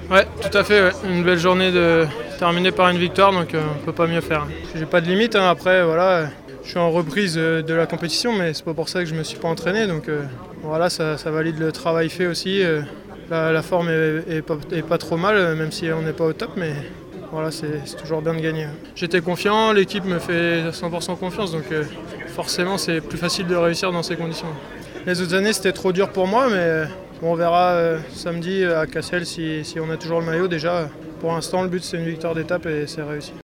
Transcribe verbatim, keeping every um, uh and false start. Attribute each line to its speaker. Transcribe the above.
Speaker 1: Ouais, tout à fait. Ouais. Une belle journée de terminée par une victoire, donc euh, on peut pas mieux faire. J'ai pas de limite. Hein. Après, voilà, je suis en reprise euh, de la compétition, mais c'est pas pour ça que je me suis pas entraîné. Donc euh, voilà, ça, ça valide le travail fait aussi. Euh, la, la forme est, est, pas, est pas trop mal, même si on n'est pas au top, mais voilà, c'est, c'est toujours bien de gagner. J'étais confiant, l'équipe me fait cent pour cent confiance, donc euh, forcément c'est plus facile de réussir dans ces conditions. Les autres années c'était trop dur pour moi, mais bon, on verra euh, samedi à Cassel si, si on a toujours le maillot déjà. Pour l'instant le but c'est une victoire d'étape et c'est réussi.